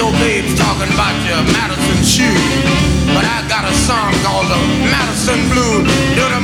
your babes talking about your Madison shoes. But I got a song called the Madison Blues.